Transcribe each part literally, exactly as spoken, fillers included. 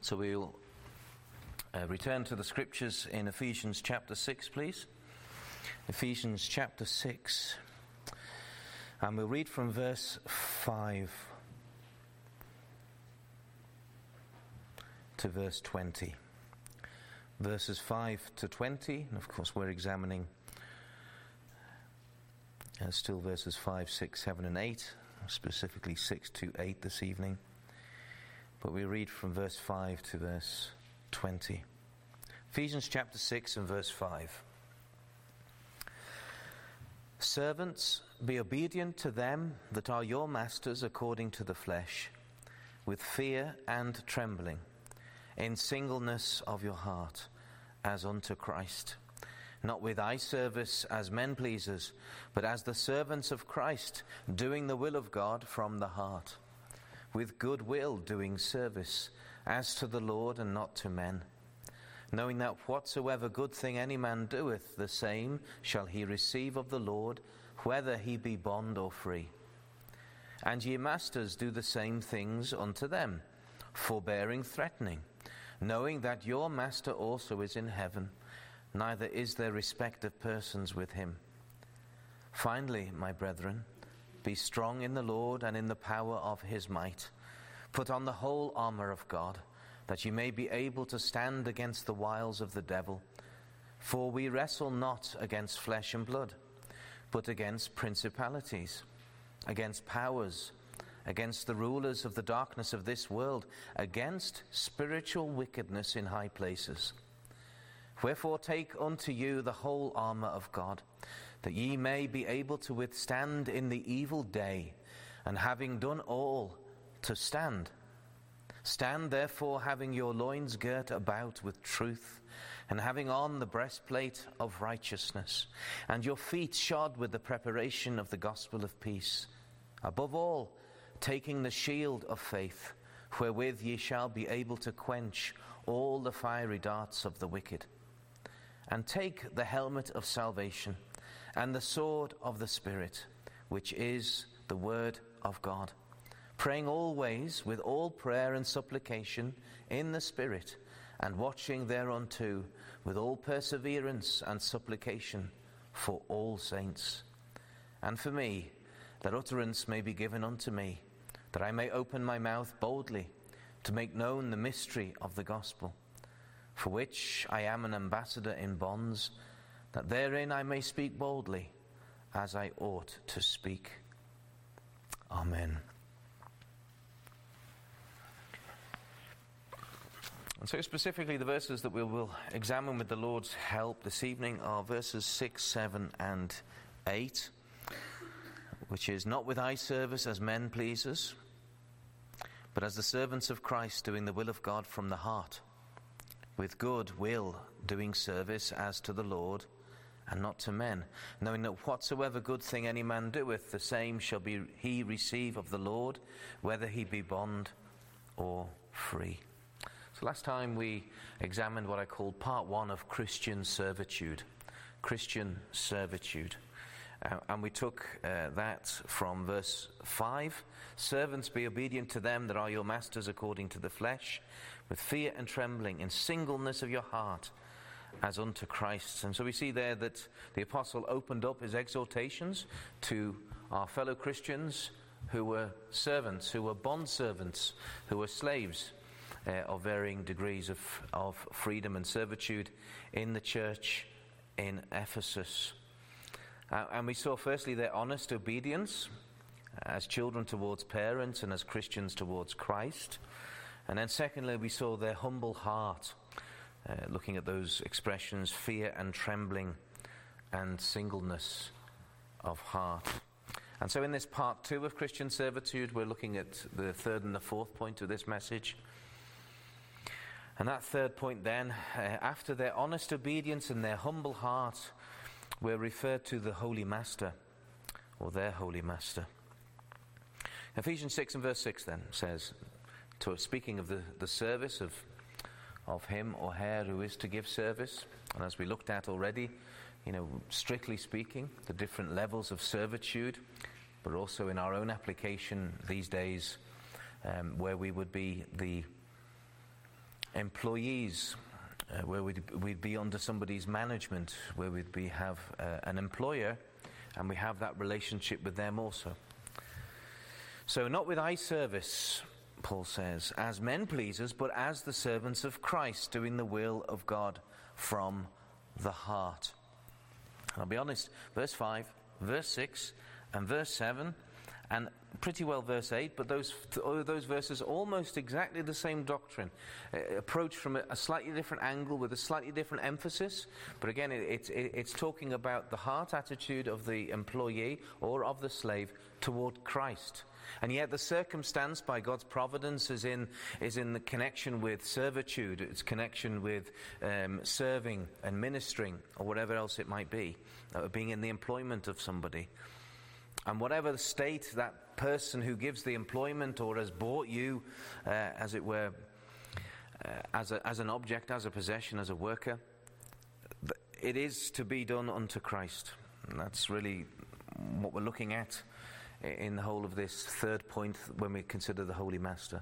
So we'll uh, return to the scriptures in Ephesians chapter six, please. Ephesians chapter six. And we'll read from verse five to verse twenty. Verses five to twenty, and of course we're examining uh, still verses five, six, seven and eight, specifically six to eight this evening. But we read from verse five to verse twenty. Ephesians chapter six and verse five. Servants, be obedient to them that are your masters according to the flesh, with fear and trembling, in singleness of your heart, as unto Christ, not with eye service as men pleasers, but as the servants of Christ, doing the will of God from the heart, with good will doing service, as to the Lord and not to men, knowing that whatsoever good thing any man doeth, the same shall he receive of the Lord, whether he be bond or free. And ye masters, do the same things unto them, forbearing, threatening, knowing that your master also is in heaven, neither is there respect of persons with him. Finally, my brethren, be strong in the Lord and in the power of his might. Put on the whole armour of God, that ye may be able to stand against the wiles of the devil. For we wrestle not against flesh and blood, but against principalities, against powers, against the rulers of the darkness of this world, against spiritual wickedness in high places. Wherefore take unto you the whole armour of God, that ye may be able to withstand in the evil day, and having done all, to stand. Stand therefore, having your loins girt about with truth, and having on the breastplate of righteousness, and your feet shod with the preparation of the gospel of peace. Above all, taking the shield of faith, wherewith ye shall be able to quench all the fiery darts of the wicked. And take the helmet of salvation, and the sword of the Spirit, which is the word of God, praying always with all prayer and supplication in the Spirit, and watching thereunto with all perseverance and supplication for all saints. And for me, that utterance may be given unto me, that I may open my mouth boldly to make known the mystery of the gospel, for which I am an ambassador in bonds, that therein I may speak boldly, as I ought to speak. Amen. And so specifically the verses that we will examine with the Lord's help this evening are verses six, seven and eight, which is not with eye service as men pleasers, but as the servants of Christ, doing the will of God from the heart, with good will doing service as to the Lord and not to men, knowing that whatsoever good thing any man doeth, the same shall be he receive of the Lord, whether he be bond or free. So last time we examined what I called part one of Christian servitude. Christian servitude. Uh, and we took uh, that from verse five. Servants, be obedient to them that are your masters according to the flesh, with fear and trembling, in singleness of your heart, as unto Christ. And so we see there that the apostle opened up his exhortations to our fellow Christians who were servants, who were bondservants, who were slaves uh, of varying degrees of, of freedom and servitude in the church in Ephesus. Uh, and we saw firstly their honest obedience as children towards parents and as Christians towards Christ. And then secondly, we saw their humble heart, uh, looking at those expressions, fear and trembling and singleness of heart. And so in this part two of Christian servitude, we're looking at the third and the fourth point of this message. And that third point then, uh, after their honest obedience and their humble heart, we're referred to the Holy Master, or their Holy Master. Ephesians six and verse six then says, to, speaking of the, the service of, of him or her who is to give service, and as we looked at already, you know, strictly speaking, the different levels of servitude, but also in our own application these days, um, where we would be the employees, uh, where we'd, we'd be under somebody's management, where we'd be have uh, an employer, and we have that relationship with them also. So not with eye service, Paul says, as men pleasers, but as the servants of Christ, doing the will of God from the heart. And I'll be honest, verse five, verse six, and verse seven, and pretty well verse eight, but those those verses almost exactly the same doctrine, uh, approached from a, a slightly different angle with a slightly different emphasis. But again, it, it, it, it's talking about the heart attitude of the employee or of the slave toward Christ. And yet the circumstance by God's providence is in is in the connection with servitude, its connection with um, serving and ministering, or whatever else it might be, uh, being in the employment of somebody. And whatever the state that person who gives the employment or has bought you, uh, as it were, uh, as a, as an object, as a possession, as a worker, it is to be done unto Christ. And that's really what we're looking at in the whole of this third point when we consider the Holy Master.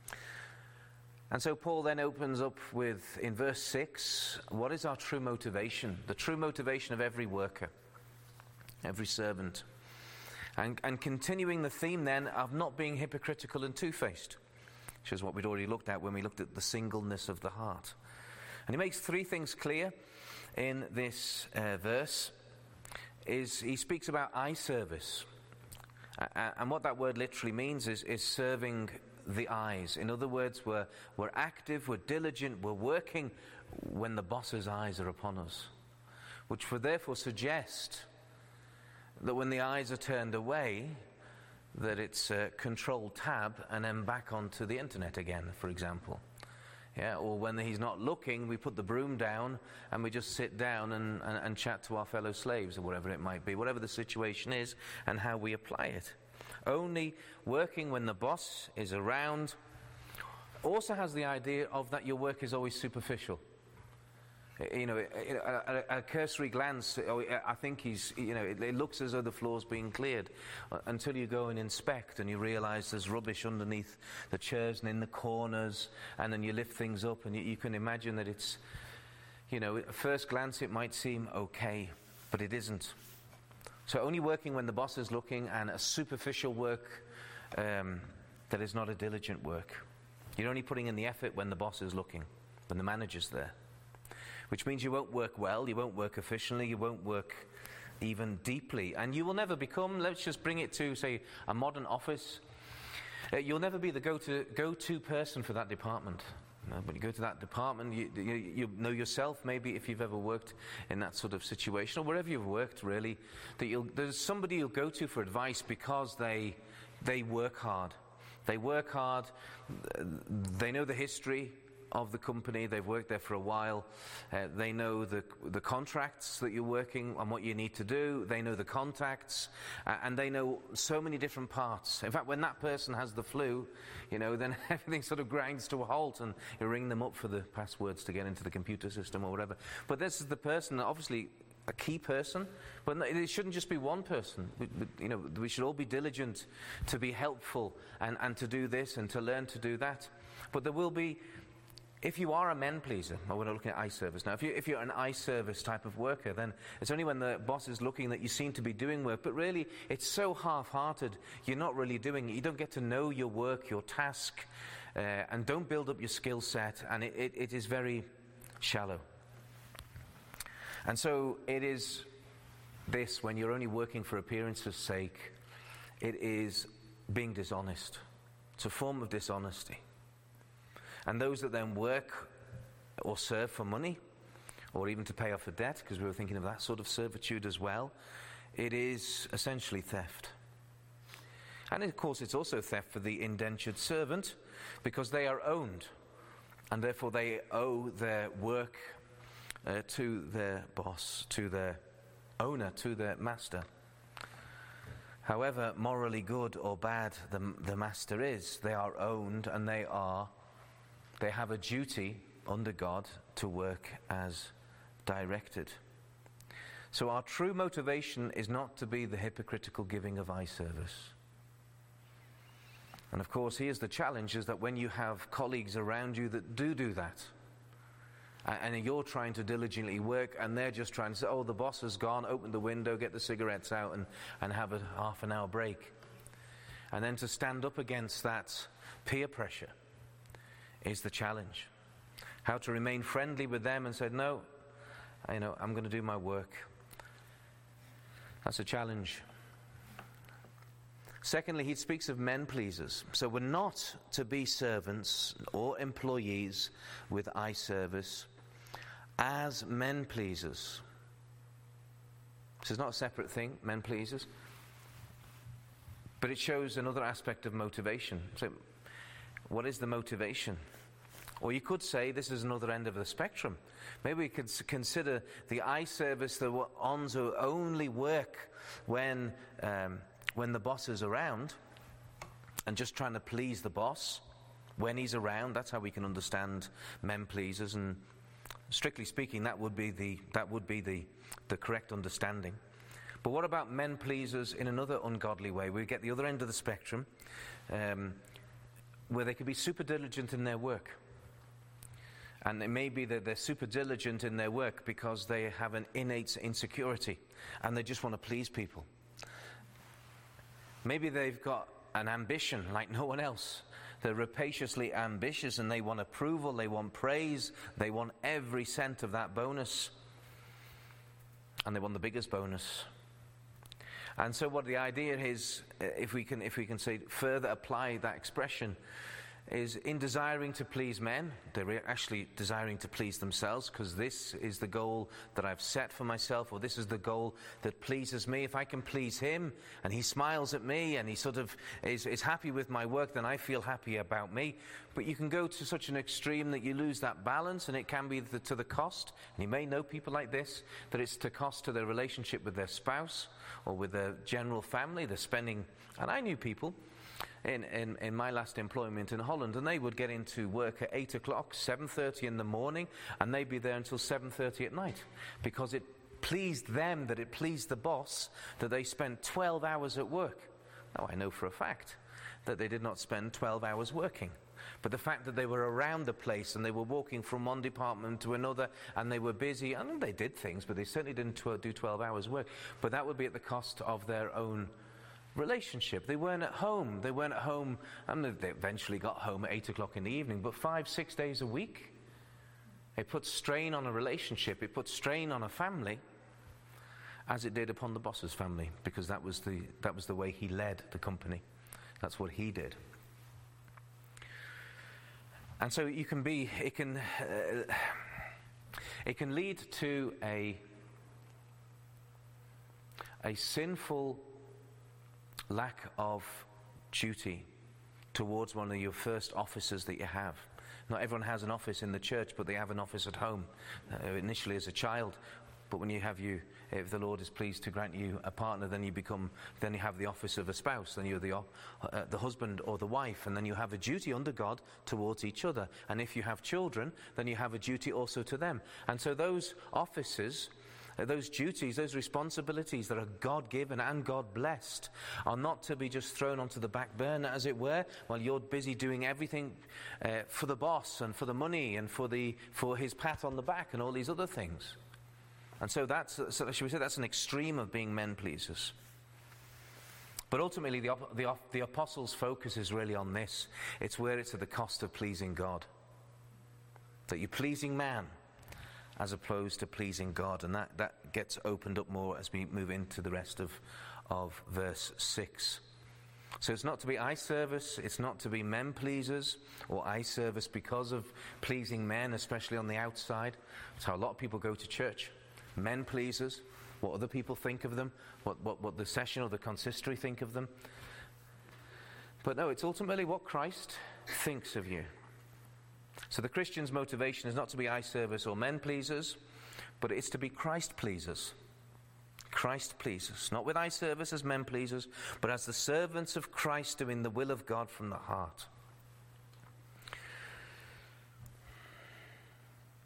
And so Paul then opens up with, in verse six, what is our true motivation? The true motivation of every worker, every servant. And, and continuing the theme then of not being hypocritical and two-faced, which is what we'd already looked at when we looked at the singleness of the heart. And he makes three things clear in this uh, verse. Is he speaks about eye service. Uh, and what that word literally means is, is serving the eyes. In other words, we're, we're active, we're diligent, we're working when the boss's eyes are upon us, which would therefore suggest that when the eyes are turned away, that it's a control tab and then back onto the internet again, for example. Yeah, or when he's not looking, we put the broom down and we just sit down and, and, and chat to our fellow slaves, or whatever it might be, whatever the situation is and how we apply it. Only working when the boss is around also has the idea of that your work is always superficial. You know, at a, a cursory glance, I think he's, you know, it, it looks as though the floor's being cleared until you go and inspect and you realize there's rubbish underneath the chairs and in the corners, and then you lift things up and you, you can imagine that it's, you know, at first glance it might seem okay, but it isn't. So only working when the boss is looking, and a superficial work um, that is not a diligent work. You're only putting in the effort when the boss is looking, when the manager's there. Which means you won't work well, you won't work efficiently, you won't work even deeply. And you will never become, let's just bring it to, say, a modern office. Uh, you'll never be the go-to, go-to person for that department. No, when you go to that department, you, you, you know yourself, maybe if you've ever worked in that sort of situation, or wherever you've worked, really, that you'll, there's somebody you'll go to for advice because they, they work hard. They work hard, they know the history of the company, they've worked there for a while, uh, they know the the contracts that you're working and what you need to do, they know the contacts, uh, and they know so many different parts. In fact, when that person has the flu, you know, then everything sort of grinds to a halt and you ring them up for the passwords to get into the computer system or whatever. But this is the person, obviously a key person, but it shouldn't just be one person. We, we, you know, we should all be diligent to be helpful and, and to do this and to learn to do that. But there will be, if you are a men pleaser, or we're not looking at eye service now, if, you, if you're an eye service type of worker, then it's only when the boss is looking that you seem to be doing work, but really it's so half-hearted, you're not really doing it. You don't get to know your work, your task, uh, and don't build up your skill set, and it, it, it is very shallow. And so it is this, when you're only working for appearance's sake, it is being dishonest. It's a form of dishonesty. And those that then work or serve for money, or even to pay off a debt, because we were thinking of that sort of servitude as well, it is essentially theft. And of course it's also theft for the indentured servant, because they are owned, and therefore they owe their work uh, to their boss, to their owner, to their master. However morally good or bad the, the master is, they are owned, and they are They have a duty under God to work as directed. So our true motivation is not to be the hypocritical giving of eye service. And of course, here's the challenge, is that when you have colleagues around you that do do that, and you're trying to diligently work, and they're just trying to say, oh, the boss has gone, open the window, get the cigarettes out, and, and have a half an hour break. And then to stand up against that peer pressure is the challenge. How to remain friendly with them and say, no, you know, I'm going to do my work. That's a challenge. Secondly, he speaks of men pleasers. So we're not to be servants or employees with eye service as men pleasers. This is not a separate thing, men pleasers. But it shows another aspect of motivation. So what is the motivation? Or you could say this is another end of the spectrum. Maybe we could consider the eye service, the ones who only work when um, when the boss is around, and just trying to please the boss when he's around. That's how we can understand men pleasers, and strictly speaking, that would be the that would be the the correct understanding. But what about men pleasers in another ungodly way? We get the other end of the spectrum, um, where they could be super diligent in their work. And it may be that they're super diligent in their work because they have an innate insecurity and they just want to please people. Maybe they've got an ambition like no one else. They're rapaciously ambitious and they want approval, they want praise, they want every cent of that bonus. And they want the biggest bonus. And so what the idea is, if we can if we can say further apply that expression, is in desiring to please men, they're actually desiring to please themselves, because this is the goal that I've set for myself, or this is the goal that pleases me. If I can please him and he smiles at me and he sort of is, is happy with my work, then I feel happy about me. But you can go to such an extreme that you lose that balance, and it can be the, to the cost, and you may know people like this, that it's to cost to their relationship with their spouse or with their general family. They're spending, and I knew people In, in, in my last employment in Holland, and they would get into work at eight o'clock, seven thirty in the morning, and they'd be there until seven thirty at night, because it pleased them, that it pleased the boss, that they spent twelve hours at work. Now, I know for a fact that they did not spend twelve hours working, but the fact that they were around the place and they were walking from one department to another and they were busy, and they did things, but they certainly didn't tw- do twelve hours work, but that would be at the cost of their own relationship. They weren't at home. They weren't at home, and they eventually got home at eight o'clock in the evening, but five, six days a week. It put strain on a relationship. It put strain on a family, as it did upon the boss's family, because that was the that was the way he led the company. That's what he did. And so you can be, it can, uh, it can lead to a a sinful lack of duty towards one of your first offices that you have. Not everyone has an office in the church, but they have an office at home, uh, initially as a child. But when you have you, if the Lord is pleased to grant you a partner, then you become, then you have the office of a spouse, then you're the uh, the husband or the wife, and then you have a duty under God towards each other. And if you have children, then you have a duty also to them. And so those offices, those duties, those responsibilities that are God-given and God-blessed are not to be just thrown onto the back burner, as it were, while you're busy doing everything uh, for the boss and for the money and for the for his pat on the back and all these other things. And so that's, so should we say, that's an extreme of being men pleasers. But ultimately, the, the, the apostles' focus is really on this. It's where it's at the cost of pleasing God. That you're pleasing man as opposed to pleasing God. And that, that gets opened up more as we move into the rest of, of verse six. So it's not to be eye service, it's not to be men pleasers or eye service because of pleasing men, especially on the outside. That's how a lot of people go to church. Men pleasers, what other people think of them, what, what, what the session or the consistory think of them. But no, it's ultimately what Christ thinks of you. So the Christian's motivation is not to be eye service or men pleasers, but it's to be Christ pleasers. Christ pleasers, not with eye service as men pleasers, but as the servants of Christ doing the will of God from the heart.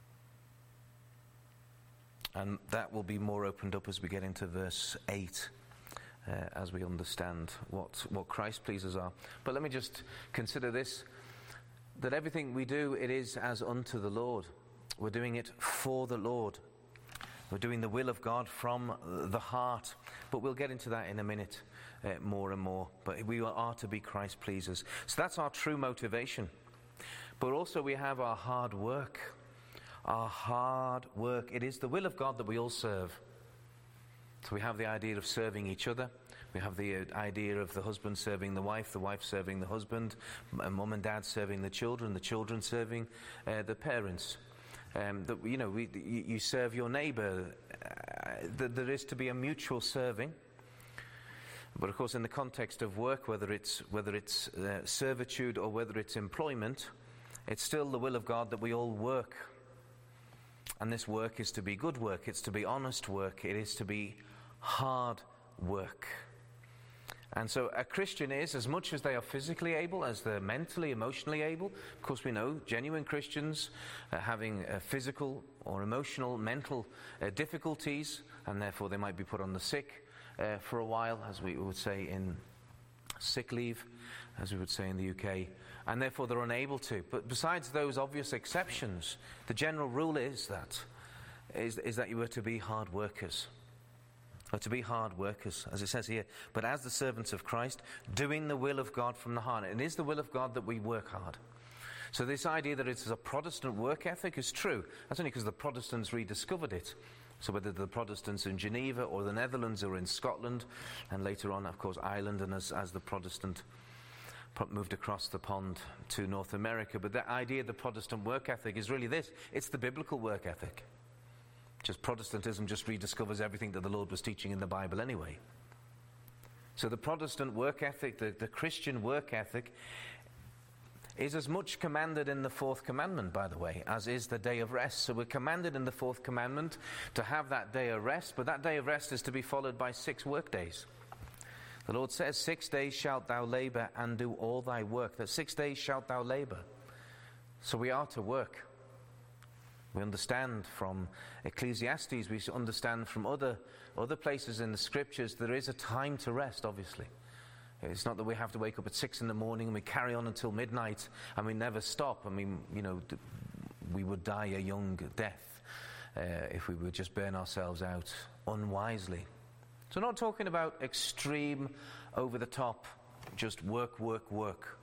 And that will be more opened up as we get into verse eight uh, as we understand what, what Christ pleasers are. But let me just consider this, that everything we do, it is as unto the Lord. We're doing it for the Lord. We're doing the will of God from the heart. But we'll get into that in a minute uh, more and more. But we are to be Christ pleasers. So that's our true motivation. But also we have our hard work. Our hard work. It is the will of God that we all serve. So we have the idea of serving each other. We have the uh, idea of the husband serving the wife, the wife serving the husband, m- mum and dad serving the children, the children serving uh, the parents. Um, that you know, we, you, you serve your neighbour. Uh, that there is to be a mutual serving. But of course, in the context of work, whether it's whether it's uh, servitude or whether it's employment, it's still the will of God that we all work. And this work is to be good work. It's to be honest work. It is to be hard work. And so a Christian is, as much as they are physically able, as they're mentally, emotionally able. Of course, we know genuine Christians uh, having uh, physical or emotional, mental uh, difficulties, and therefore they might be put on the sick uh, for a while, as we would say in sick leave, as we would say in the U K, and therefore they're unable to. But besides those obvious exceptions, the general rule is that is, is that you are to be hard workers. Or to be hard workers, as it says here, but as the servants of Christ, doing the will of God from the heart. It is the will of God that we work hard. So this idea that it's a Protestant work ethic is true. That's only because the Protestants rediscovered it. So whether the Protestants in Geneva or the Netherlands or in Scotland, and later on, of course, Ireland, and as, as the Protestant moved across the pond to North America. But the idea of the Protestant work ethic is really this. It's the biblical work ethic. Just Protestantism just rediscovers everything that the Lord was teaching in the Bible anyway. So the Protestant work ethic, the, the Christian work ethic, is as much commanded in the fourth commandment, by the way, as is the day of rest. So we're commanded in the fourth commandment to have that day of rest, but that day of rest is to be followed by six work days. The Lord says, six days shalt thou labor and do all thy work. That six days shalt thou labor. So we are to work. We understand from Ecclesiastes, we understand from other other places in the scriptures, there is a time to rest, obviously. It's not that we have to wake up at six in the morning and we carry on until midnight and we never stop. I mean, you know, we would die a young death uh, if we would just burn ourselves out unwisely. So not talking about extreme, over-the-top, just work, work, work.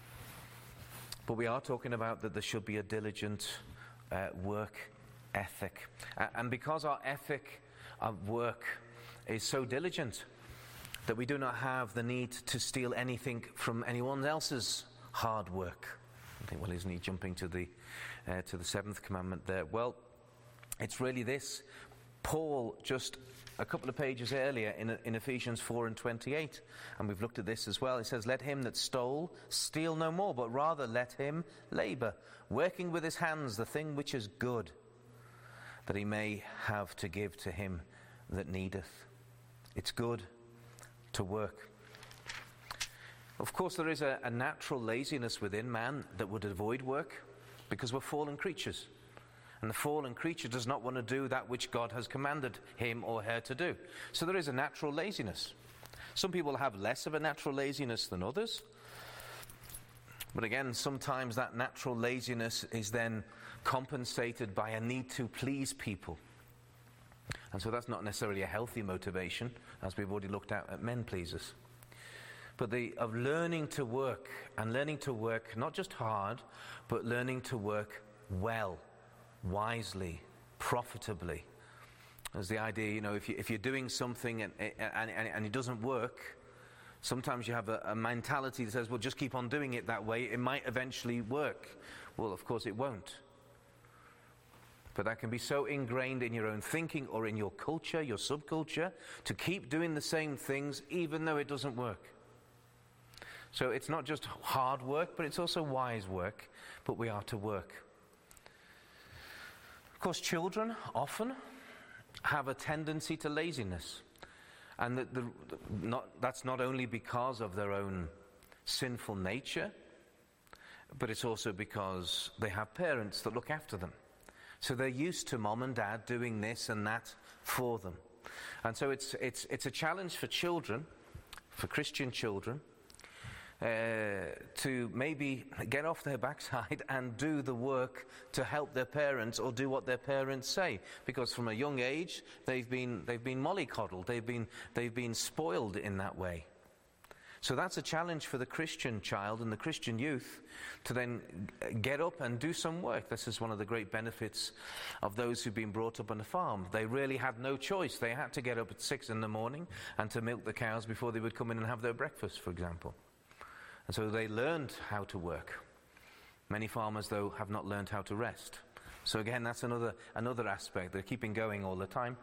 But we are talking about that there should be a diligent Uh, work ethic. Uh, and because our ethic of work is so diligent that we do not have the need to steal anything from anyone else's hard work. I think, well, isn't he jumping to the uh, to the seventh commandment there? Well, it's really this. Paul, just a couple of pages earlier in, in Ephesians four and twenty-eight, and we've looked at this as well, it says, let him that stole steal no more, but rather let him labor, working with his hands the thing which is good, that he may have to give to him that needeth. It's good to work. Of course, there is a, a natural laziness within man that would avoid work, because we're fallen creatures. And the fallen creature does not want to do that which God has commanded him or her to do. So there is a natural laziness. Some people have less of a natural laziness than others. But again, sometimes that natural laziness is then compensated by a need to please people. And so that's not necessarily a healthy motivation, as we've already looked at at men pleasers. But the of learning to work, and learning to work not just hard, but learning to work well, wisely, profitably. There's the idea, you know, if, you, if you're doing something and, and, and, and it doesn't work, sometimes you have a, a mentality that says, well, just keep on doing it that way, it might eventually work. Well, of course it won't. But that can be so ingrained in your own thinking or in your culture, your subculture, to keep doing the same things even though it doesn't work. So it's not just hard work, but it's also wise work, but we are to work. Of course, children often have a tendency to laziness. And the, the, not, that's not only because of their own sinful nature, but it's also because they have parents that look after them. So they're used to mom and dad doing this and that for them. And so it's, it's, it's a challenge for children for Christian children uh, to maybe get off their backside and do the work to help their parents or do what their parents say, because from a young age they've been they've been mollycoddled, they've been they've been spoiled in that way. So that's a challenge for the Christian child and the Christian youth to then get up and do some work. This is one of the great benefits of those who've been brought up on a farm. They really had no choice. They had to get up at six in the morning and to milk the cows before they would come in and have their breakfast, for example. And so they learned how to work. Many farmers, though, have not learned how to rest. So again, that's another another aspect. They're keeping going all the time.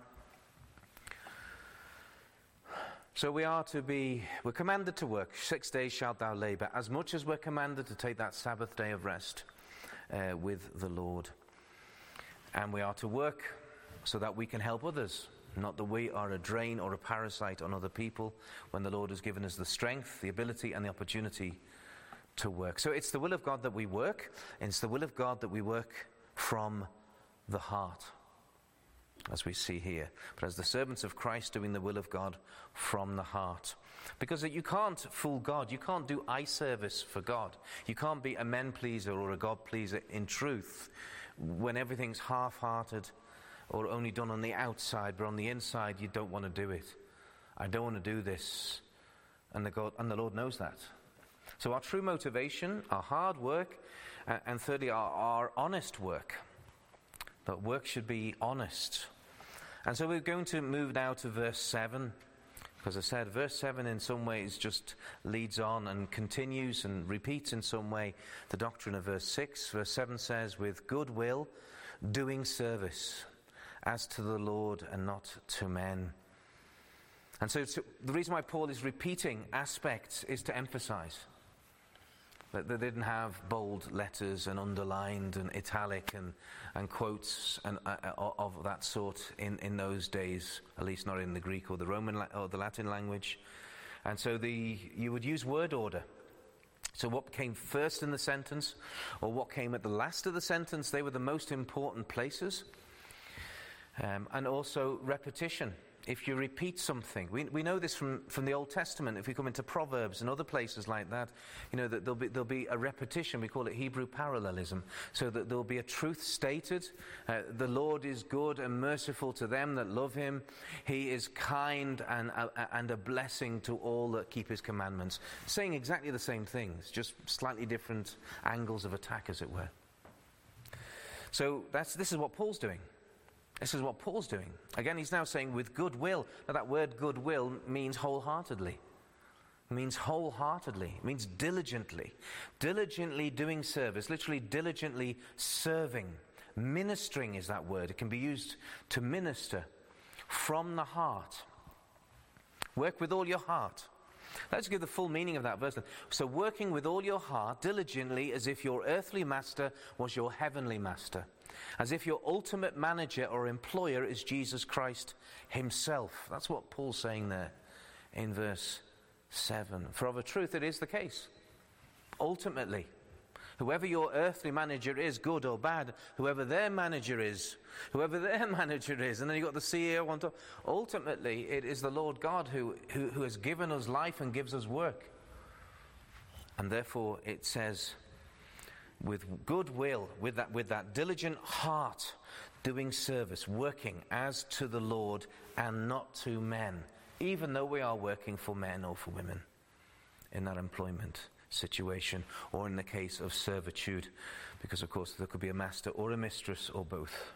So we are to be, we're commanded to work. Six days shalt thou labor, as much as we're commanded to take that Sabbath day of rest uh, with the Lord. And we are to work so that we can help others, not that we are a drain or a parasite on other people, when the Lord has given us the strength, the ability, and the opportunity to work. So it's the will of God that we work, and it's the will of God that we work from the heart, as we see here. But as the servants of Christ, doing the will of God from the heart. Because you can't fool God. You can't do eye service for God. You can't be a men pleaser or a God pleaser in truth when everything's half-hearted or only done on the outside, but on the inside you don't want to do it. I don't want to do this. And the, God, and the Lord knows that. So our true motivation, our hard work, uh, and thirdly our, our honest work. But work should be honest. And so we're going to move now to verse seven. Because I said, verse seven in some ways just leads on and continues and repeats in some way the doctrine of verse six. Verse seven says, with good will, doing service, as to the Lord and not to men. And so, so the reason why Paul is repeating aspects is to emphasize that they didn't have bold letters and underlined and italic and, and quotes and, uh, of that sort in, in those days, at least not in the Greek or the Roman la- or the Latin language. And so the you would use word order. So what came first in the sentence or what came at the last of the sentence, they were the most important places. Um, and also repetition. If you repeat something, we we know this from, from the Old Testament. If we come into Proverbs and other places like that, you know that there'll be there'll be a repetition. We call it Hebrew parallelism. So that there'll be a truth stated. Uh, the Lord is good and merciful to them that love Him. He is kind and uh, and a blessing to all that keep His commandments. Saying exactly the same things, just slightly different angles of attack, as it were. So that's this is what Paul's doing. This is what Paul's doing. Again, he's now saying with goodwill. Now that word goodwill means wholeheartedly. It means wholeheartedly. It means diligently. Diligently doing service. Literally diligently serving. Ministering is that word. It can be used to minister from the heart. Work with all your heart. Let's give the full meaning of that verse. So working with all your heart, diligently, as if your earthly master was your heavenly master. As if your ultimate manager or employer is Jesus Christ Himself. That's what Paul's saying there in verse seven. For of a truth it is the case. Ultimately, whoever your earthly manager is, good or bad, whoever their manager is, whoever their manager is, and then you've got the C E O on top, ultimately it is the Lord God who, who, who has given us life and gives us work. And therefore it says, with good will, with that, with that diligent heart, doing service, working as to the Lord and not to men, even though we are working for men or for women in that employment situation, or in the case of servitude, because of course there could be a master or a mistress or both.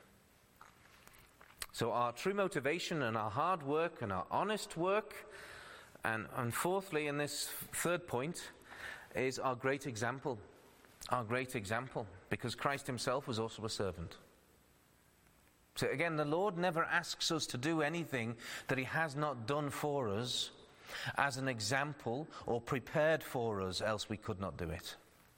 So our true motivation and our hard work and our honest work, and, and fourthly, in this third point, is our great example. Our great example, because Christ Himself was also a servant. So again, the Lord never asks us to do anything that He has not done for us as an example or prepared for us, else we could not do it.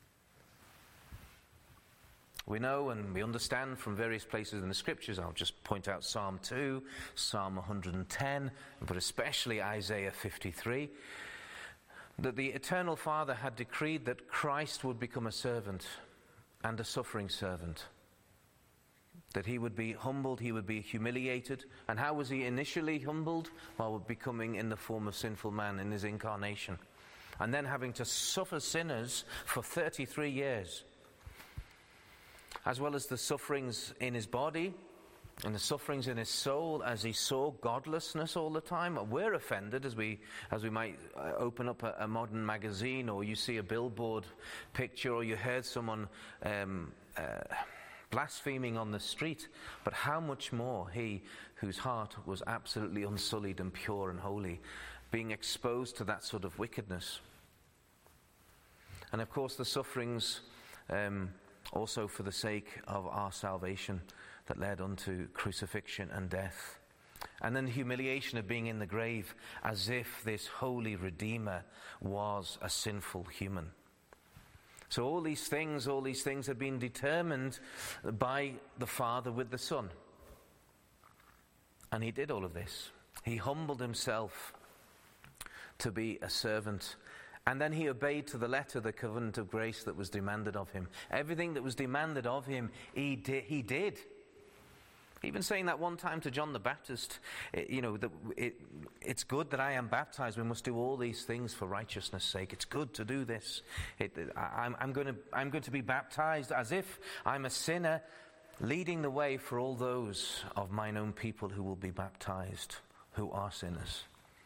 We know and we understand from various places in the Scriptures. I'll just point out Psalm two, Psalm one hundred ten, but especially Isaiah fifty-three, that the eternal Father had decreed that Christ would become a servant and a suffering servant. that he would be humbled, he would be humiliated. And how was he initially humbled? Well, becoming in the form of sinful man in his incarnation. And then having to suffer sinners for thirty-three years. As well as the sufferings in his body and the sufferings in his soul as he saw godlessness all the time. We're offended as we as we might open up a, a modern magazine, or you see a billboard picture, or you heard someone um, uh, blaspheming on the street. But how much more he whose heart was absolutely unsullied and pure and holy, being exposed to that sort of wickedness. And of course the sufferings um, also for the sake of our salvation that led unto crucifixion and death. And then the humiliation of being in the grave as if this holy Redeemer was a sinful human. So all these things, all these things have been determined by the Father with the Son. And he did all of this. He humbled himself to be a servant. And then he obeyed to the letter the covenant of grace that was demanded of him. Everything that was demanded of him, he did. He did. Even saying that one time to John the Baptist, it, you know, that it, it's good that I am baptized. We must do all these things for righteousness' sake. It's good to do this. It, I, I'm, I'm going to, I'm going to be baptized as if I'm a sinner, leading the way for all those of mine own people who will be baptized, who are sinners.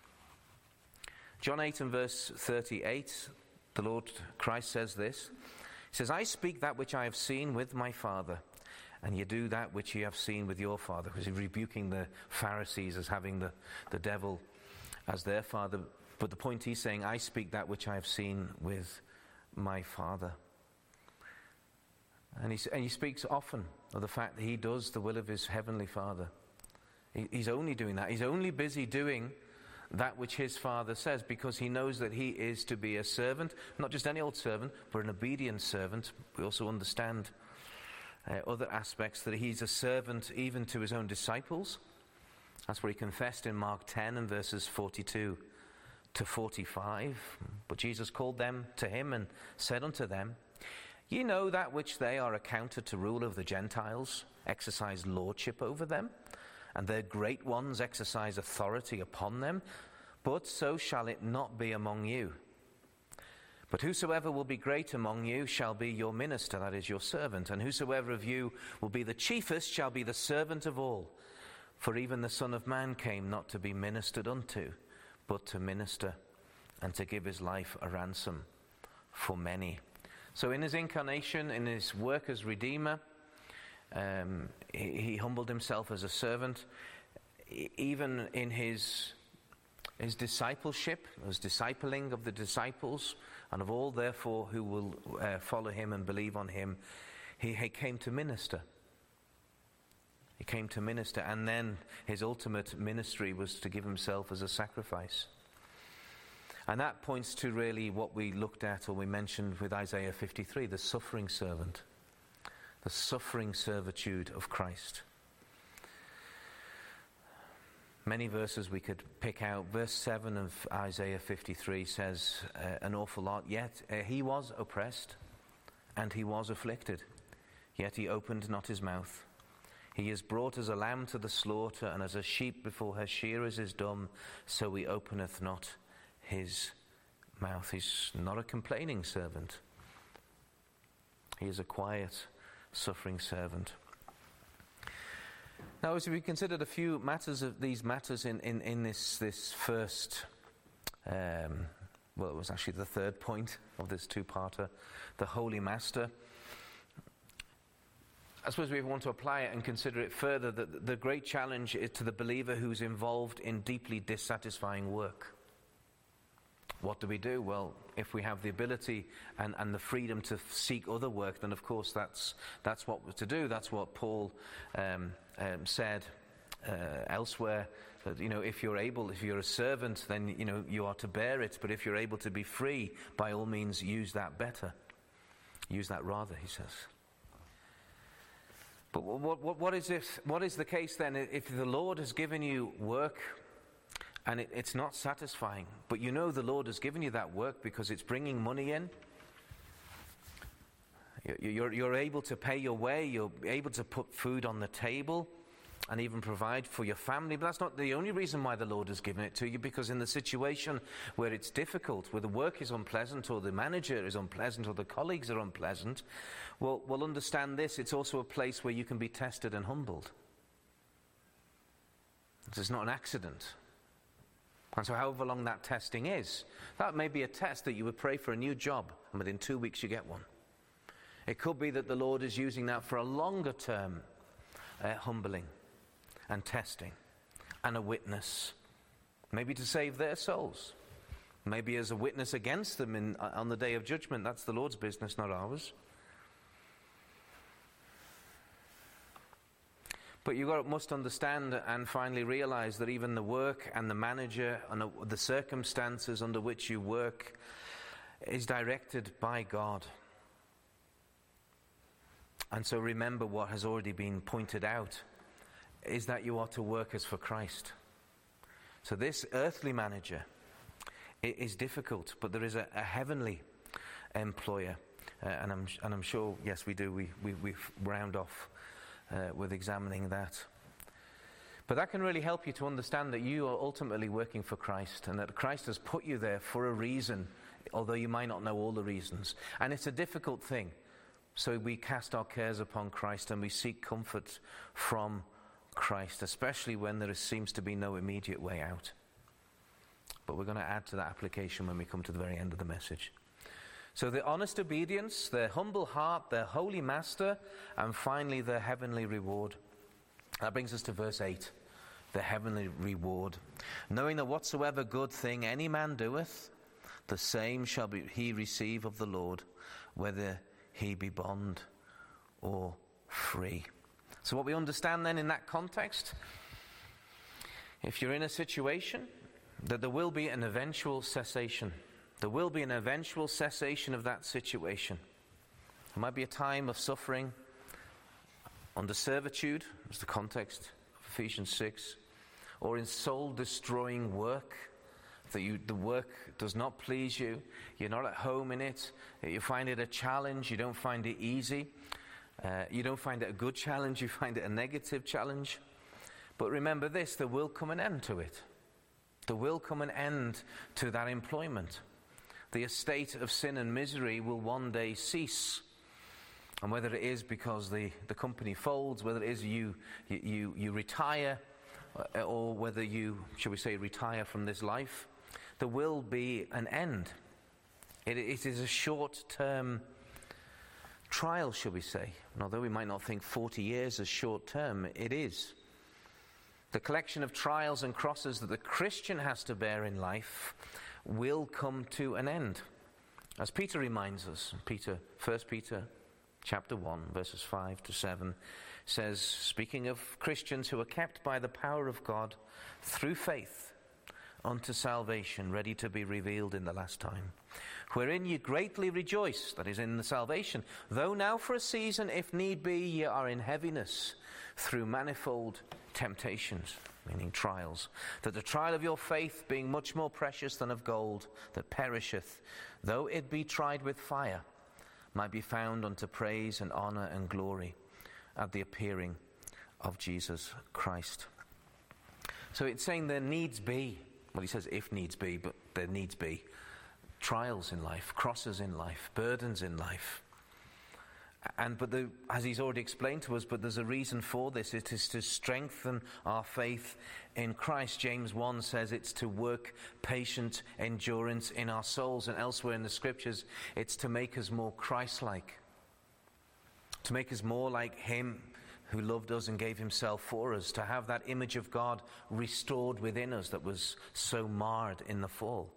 John eight and verse thirty-eight, the Lord Christ says this. He says, I speak that which I have seen with my Father, and you do that which you have seen with your father. Because he's rebuking the Pharisees as having the, the devil as their father. But the point he's saying, I speak that which I have seen with my Father. And he, and he speaks often of the fact that he does the will of his heavenly Father. He, he's only doing that. He's only busy doing that which his Father says, because he knows that he is to be a servant, not just any old servant, but an obedient servant. We also understand uh, other aspects, that he's a servant even to his own disciples. That's what he confessed in Mark ten and verses forty-two to forty-five. But Jesus called them to him and said unto them, Ye know that which they are accounted to rule of the Gentiles, exercise lordship over them, and their great ones exercise authority upon them. But so shall it not be among you. But whosoever will be great among you shall be your minister, that is, your servant. And whosoever of you will be the chiefest shall be the servant of all. For even the Son of Man came not to be ministered unto, but to minister, and to give his life a ransom for many. So in his incarnation, in his work as Redeemer, um, he, he humbled himself as a servant. Even in his, his discipleship, his discipling of the disciples, and of all, therefore, who will uh, follow him and believe on him, he, he came to minister. He came to minister, and then his ultimate ministry was to give himself as a sacrifice. And that points to really what we looked at, or we mentioned with Isaiah fifty-three, the suffering servant, the suffering servitude of Christ. Many verses we could pick out. Verse seven of Isaiah fifty-three says uh, an awful lot. Yet uh, he was oppressed and he was afflicted, yet he opened not his mouth. He is brought as a lamb to the slaughter, and as a sheep before her shearers is dumb, so he openeth not his mouth. He's not a complaining servant. He is a quiet, suffering servant. Now, as we considered a few matters of these matters in, in, in this, this first, um, well, it was actually the third point of this two-parter, the Holy Master. I suppose we want to apply it and consider it further, that the great challenge is to the believer who's involved in deeply dissatisfying work. What do we do? Well, if we have the ability and, and the freedom to seek other work, then of course that's that's what we're to do. That's what Paul um, um, said uh, elsewhere. That, you know, if you're able, if you're a servant, then you know you are to bear it. But if you're able to be free, by all means, use that better. Use that rather, he says. But what what what is this? What is the case then? If the Lord has given you work, and it, it's not satisfying, but you know the Lord has given you that work because it's bringing money in. You're, you're able to pay your way, you're able to put food on the table and even provide for your family. But that's not the only reason why the Lord has given it to you, because in the situation where it's difficult, where the work is unpleasant, or the manager is unpleasant, or the colleagues are unpleasant, well, well understand this, it's also a place where you can be tested and humbled. It's not an accident. And so however long that testing is, that may be a test that you would pray for a new job, and within two weeks you get one. It could be that the Lord is using that for a longer term uh, humbling and testing and a witness, maybe to save their souls, maybe as a witness against them in, uh, on the day of judgment. That's the Lord's business, not ours. But you got, must understand and finally realize that even the work and the manager and the, the circumstances under which you work is directed by God. And so remember what has already been pointed out, is that you are to work as for Christ. So this earthly manager, it is difficult, but there is a, a heavenly employer. Uh, and, I'm, and I'm sure, yes we do, we, we, we round off uh, with examining that. But that can really help you to understand that you are ultimately working for Christ, and that Christ has put you there for a reason, although you might not know all the reasons. And it's a difficult thing. So we cast our cares upon Christ and we seek comfort from Christ, especially when there seems to be no immediate way out. But we're going to add to that application when we come to the very end of the message. So the honest obedience, their humble heart, their holy master, and finally their heavenly reward. That brings us to verse eight, the heavenly reward. Knowing that whatsoever good thing any man doeth, the same shall be he receive of the Lord, whether he be bond or free. So what we understand then in that context, if you're in a situation, that there will be an eventual cessation. There will be an eventual cessation of that situation. There might be a time of suffering under servitude, as the context of Ephesians six, or in soul-destroying work, that you, the work does not please you, you're not at home in it, you find it a challenge, you don't find it easy, uh, you don't find it a good challenge, you find it a negative challenge. But remember this, there will come an end to it. There will come an end to that employment. The estate of sin and misery will one day cease. And whether it is because the, the company folds, whether it is you, you, you, you retire, or whether you, shall we say, retire from this life, there will be an end. It, it is a short-term trial, shall we say. And although we might not think forty years is short-term, it is. The collection of trials and crosses that the Christian has to bear in life will come to an end. As Peter reminds us, Peter, First Peter chapter one, verses five to seven, says, speaking of Christians who are kept by the power of God through faith unto salvation, ready to be revealed in the last time, wherein ye greatly rejoice, that is, in the salvation, though now for a season, if need be, ye are in heaviness through manifold temptations, meaning trials, that the trial of your faith, being much more precious than of gold that perisheth, though it be tried with fire, might be found unto praise and honor and glory at the appearing of Jesus Christ. So it's saying there needs be, well, he says if needs be, but there needs be trials in life, crosses in life, burdens in life. And but the, as he's already explained to us, but there's a reason for this. It is to strengthen our faith in Christ. James one says it's to work patient endurance in our souls. And elsewhere in the scriptures, it's to make us more Christ-like, to make us more like him who loved us and gave himself for us, to have that image of God restored within us that was so marred in the fall.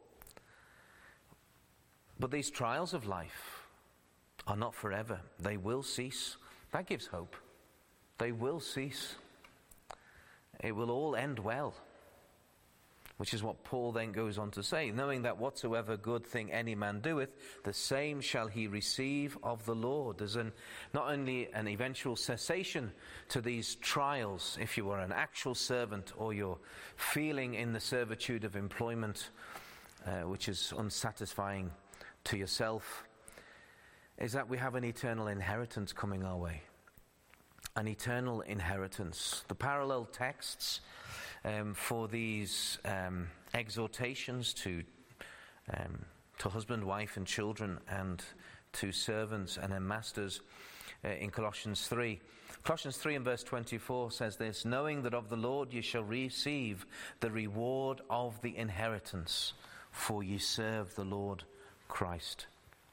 But these trials of life are not forever. They will cease. That gives hope. They will cease. It will all end well, which is what Paul then goes on to say, knowing that whatsoever good thing any man doeth, the same shall he receive of the Lord. There's an, not only an eventual cessation to these trials, if you are an actual servant or you're feeling in the servitude of employment, uh, which is unsatisfying to yourself. is that we have an eternal inheritance coming our way. An eternal inheritance. The parallel texts um, for these um, exhortations to um, to husband, wife, and children, and to servants and their masters uh, in Colossians three. Colossians three and verse twenty-four says this: knowing that of the Lord ye shall receive the reward of the inheritance, for ye serve the Lord Christ.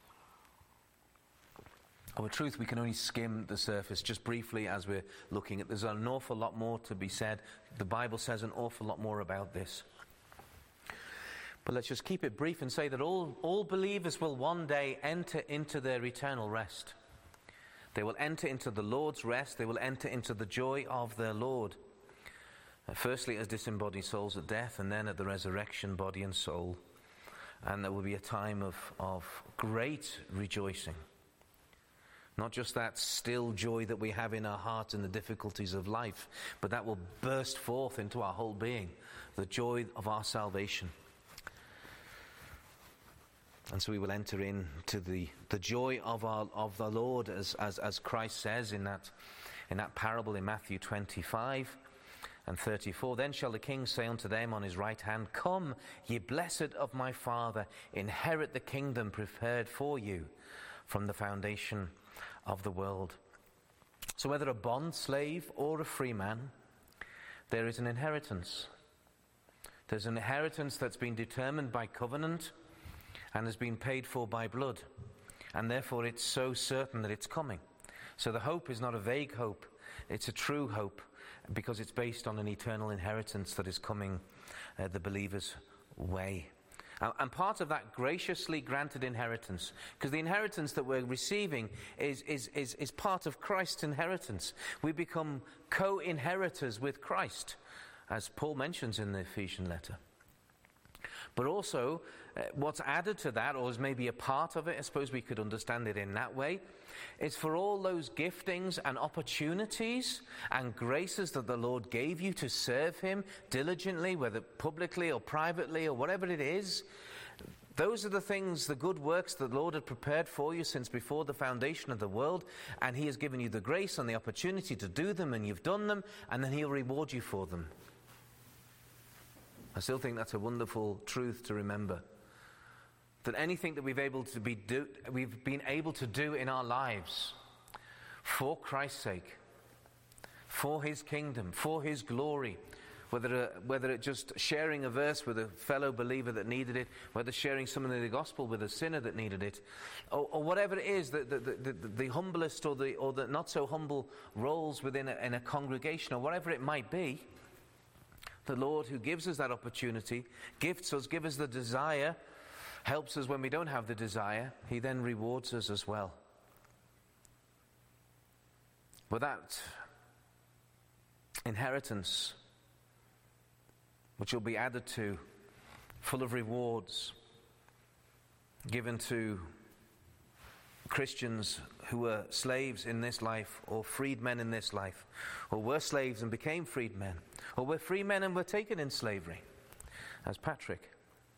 Of a truth, we can only skim the surface just briefly as we're looking at. There's an awful lot more to be said. The Bible says an awful lot more about this. But let's just keep it brief and say that all, all believers will one day enter into their eternal rest. They will enter into the Lord's rest. They will enter into the joy of their Lord. Uh, firstly, as disembodied souls at death, and then at the resurrection, body and soul. And there will be a time of, of great rejoicing. Not just that still joy that we have in our hearts in the difficulties of life, but that will burst forth into our whole being, the joy of our salvation. And so we will enter into the, the joy of our of the Lord, as, as as Christ says in that in that parable in Matthew twenty-five and thirty-four. Then shall the king say unto them on his right hand, Come, ye blessed of my Father, inherit the kingdom prepared for you from the foundation of the world. So whether a bond slave or a free man, there is an inheritance. There's an inheritance that's been determined by covenant and has been paid for by blood, and therefore it's so certain that it's coming. So the hope is not a vague hope, it's a true hope, because it's based on an eternal inheritance that is coming uh, the believer's way. And part of that graciously granted inheritance, because the inheritance that we're receiving is, is, is, is part of Christ's inheritance. We become co-inheritors with Christ, as Paul mentions in the Ephesian letter. But also, uh, what's added to that, or is maybe a part of it, I suppose we could understand it in that way, is for all those giftings and opportunities and graces that the Lord gave you to serve Him diligently, whether publicly or privately or whatever it is. Those are the things, the good works that the Lord had prepared for you since before the foundation of the world, and He has given you the grace and the opportunity to do them, and you've done them, and then He'll reward you for them. I still think that's a wonderful truth to remember. That anything that we've able to be do, we've been able to do in our lives for Christ's sake, for His kingdom, for His glory, whether uh, whether it just sharing a verse with a fellow believer that needed it, whether sharing something in the gospel with a sinner that needed it, or, or whatever it is, the the, the, the the humblest or the or the not so humble roles within a, in a congregation, or whatever it might be. The Lord, who gives us that opportunity, gifts us, gives us the desire, helps us when we don't have the desire, He then rewards us as well. But that inheritance, which will be added to, full of rewards, given to Christians who were slaves in this life, or freedmen in this life, or were slaves and became freedmen, or were free men and were taken in slavery, as Patrick.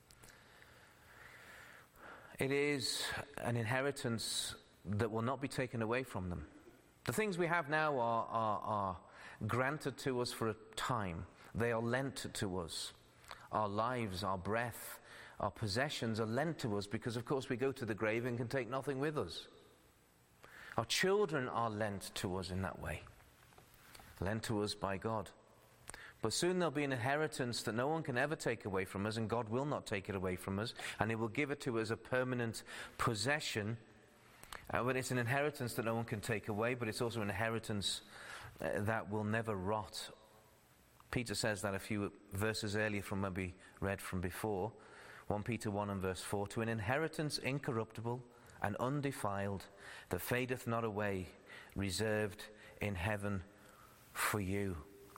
It is an inheritance that will not be taken away from them. The things we have now are, are, are granted to us for a time. They are lent to us. Our lives, our breath, our possessions are lent to us because, of course, we go to the grave and can take nothing with us. Our children are lent to us in that way, lent to us by God. But soon there'll be an inheritance that no one can ever take away from us, and God will not take it away from us, and He will give it to us as a permanent possession. Uh, but it's an inheritance that no one can take away, but it's also an inheritance uh, that will never rot. Peter says that a few verses earlier from where we read from before. First Peter one and verse four, to an inheritance incorruptible and undefiled, that fadeth not away, reserved in heaven for you.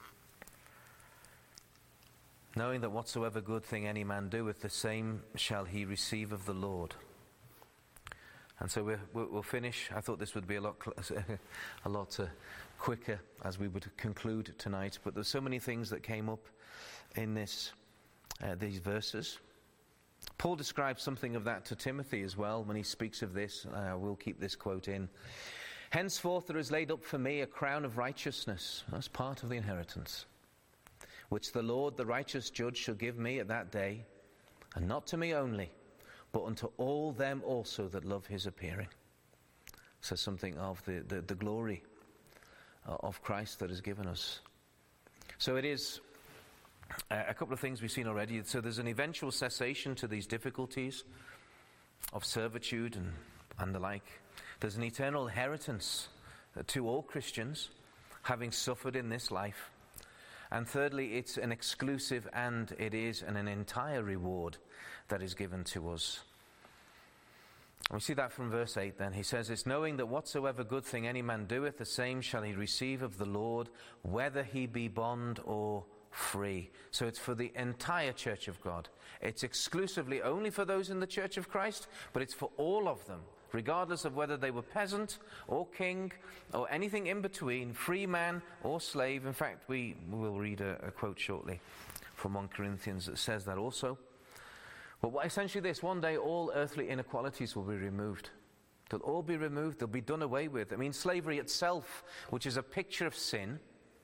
Knowing that whatsoever good thing any man doeth, the same shall he receive of the Lord. And so we're, we'll finish. I thought this would be a lot, a lot uh, quicker as we would conclude tonight. But there's so many things that came up in this, uh, these verses. Paul describes something of that to Timothy as well when he speaks of this. Uh, we'll keep this quote in. Henceforth there is laid up for me a crown of righteousness. That's part of the inheritance, which the Lord, the righteous judge, shall give me at that day, and not to me only, but unto all them also that love his appearing. So something of the, the, the glory of Christ that is given us. So it is uh, a couple of things we've seen already. So there's an eventual cessation to these difficulties of servitude and, and the like. There's an eternal inheritance to all Christians, having suffered in this life. And thirdly, it's an exclusive and it is an, an entire reward that is given to us. We see that from verse eight then. He says, it's knowing that whatsoever good thing any man doeth, the same shall he receive of the Lord, whether he be bond or free. So it's for the entire church of God. It's exclusively only for those in the church of Christ, but it's for all of them, regardless of whether they were peasant or king or anything in between, free man or slave. In fact, we will read a, a quote shortly from First Corinthians that says that also. But what, essentially this, one day all earthly inequalities will be removed. They'll all be removed, they'll be done away with. I mean, slavery itself, which is a picture of sin,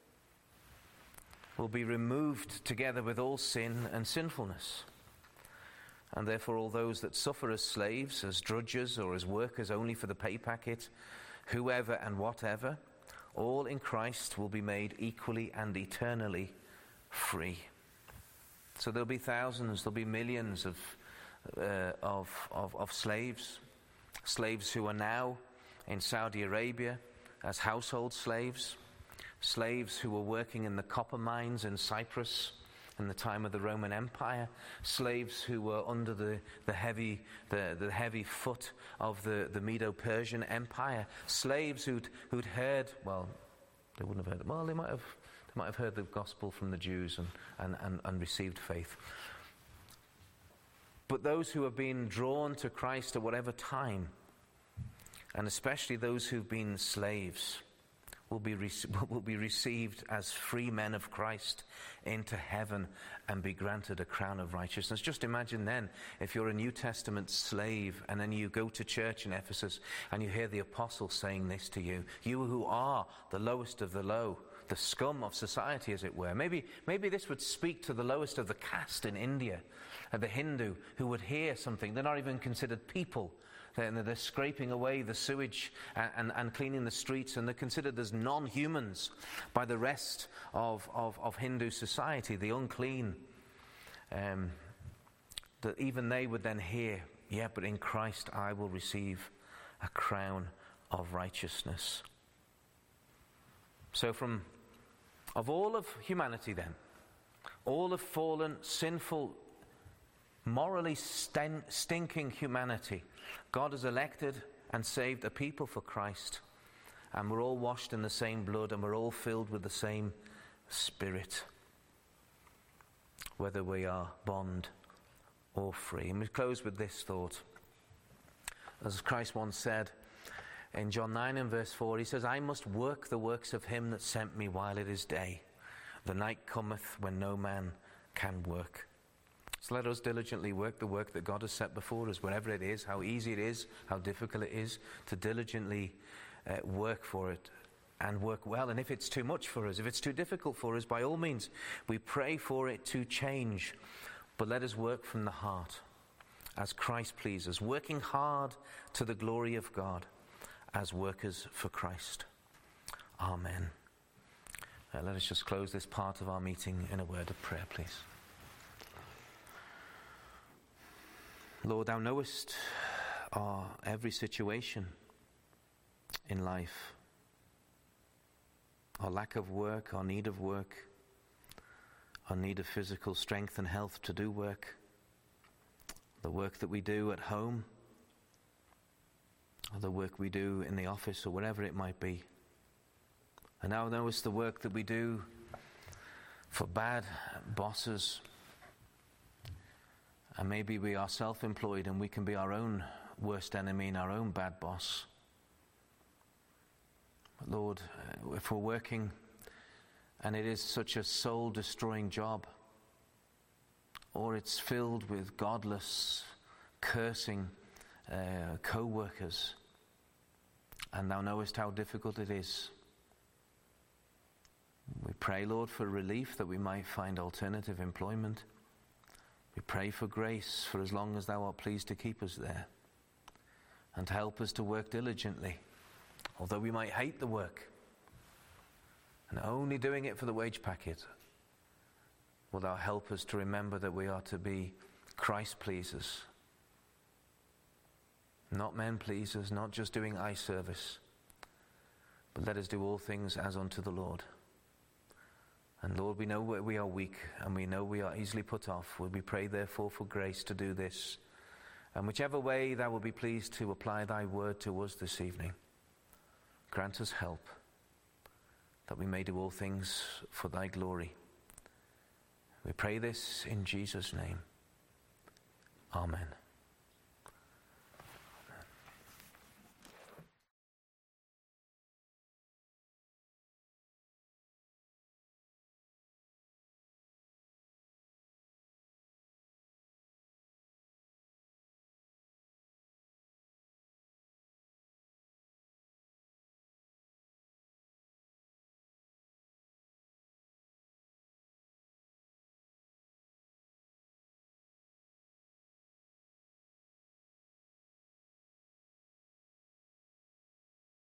will be removed together with all sin and sinfulness. And therefore all those that suffer as slaves, as drudges, or as workers only for the pay packet, whoever and whatever, all in Christ will be made equally and eternally free. So there'll be thousands, there'll be millions of, uh, of, of, of slaves, slaves who are now in Saudi Arabia as household slaves, slaves who were working in the copper mines in Cyprus in the time of the Roman Empire, slaves who were under the, the heavy the, the heavy foot of the, the Medo-Persian Empire, slaves who'd who'd heard, well, they wouldn't have heard, well, they might have they might have heard the gospel from the Jews and, and, and, and received faith. But those who have been drawn to Christ at whatever time, and especially those who've been slaves, will be re- will be received as free men of Christ into heaven and be granted a crown of righteousness. Just imagine then, if you're a New Testament slave and then you go to church in Ephesus and you hear the apostle saying this to you, you who are the lowest of the low, the scum of society, as it were. Maybe maybe this would speak to the lowest of the caste in India, uh, the Hindu, who would hear something. They're not even considered people. They're, they're scraping away the sewage and, and, and cleaning the streets, and they're considered as non-humans by the rest of, of, of Hindu society, the unclean. Um, that even they would then hear, yeah, but in Christ I will receive a crown of righteousness. So from of all of humanity then, all of fallen, sinful, morally sten- stinking humanity, God has elected and saved a people for Christ, and we're all washed in the same blood, and we're all filled with the same Spirit, whether we are bond or free. And we close with this thought. As Christ once said in John nine and verse four, he says, I must work the works of him that sent me while it is day. The night cometh when no man can work. So let us diligently work the work that God has set before us, wherever it is, how easy it is, how difficult it is, to diligently uh, work for it and work well. And if it's too much for us, if it's too difficult for us, by all means, we pray for it to change. But let us work from the heart, as Christ pleases, working hard to the glory of God, as workers for Christ. Amen. Uh, let us just close this part of our meeting in a word of prayer, please. Lord, thou knowest our every situation in life, our lack of work, our need of work, our need of physical strength and health to do work, the work that we do at home, or the work we do in the office, or wherever it might be. And thou knowest the work that we do for bad bosses. And maybe we are self-employed and we can be our own worst enemy and our own bad boss. But Lord, if we're working and it is such a soul-destroying job, or it's filled with godless, cursing uh, co-workers. And thou knowest how difficult it is. We pray, Lord, for relief that we might find alternative employment. We pray for grace for as long as thou art pleased to keep us there. And to help us to work diligently, although we might hate the work. And only doing it for the wage packet. Will thou help us to remember that we are to be Christ pleasers. Not men pleasers, not just doing eye service. But let us do all things as unto the Lord. And Lord, we know where we are weak and we know we are easily put off. We pray therefore for grace to do this. And whichever way thou will be pleased to apply thy word to us this evening, grant us help that we may do all things for thy glory. We pray this in Jesus' name. Amen.